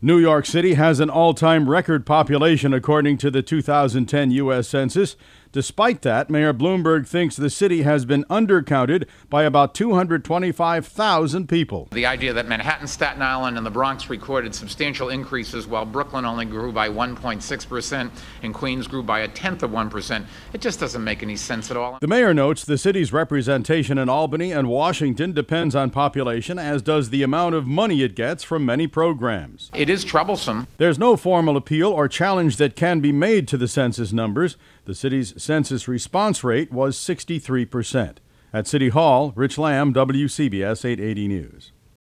New York City has an all-time record population according to the 2010 U.S. Census. Despite that, Mayor Bloomberg thinks the city has been undercounted by about 225,000 people. The idea that Manhattan, Staten Island, and the Bronx recorded substantial increases while Brooklyn only grew by 1.6% and Queens grew by 0.1%, it just doesn't make any sense at all. The mayor notes the city's representation in Albany and Washington depends on population, as does the amount of money it gets from many programs. It is troublesome. There's no formal appeal or challenge that can be made to the census numbers. The city's census response rate was 63%. At City Hall, Rich Lamb, WCBS 880 News.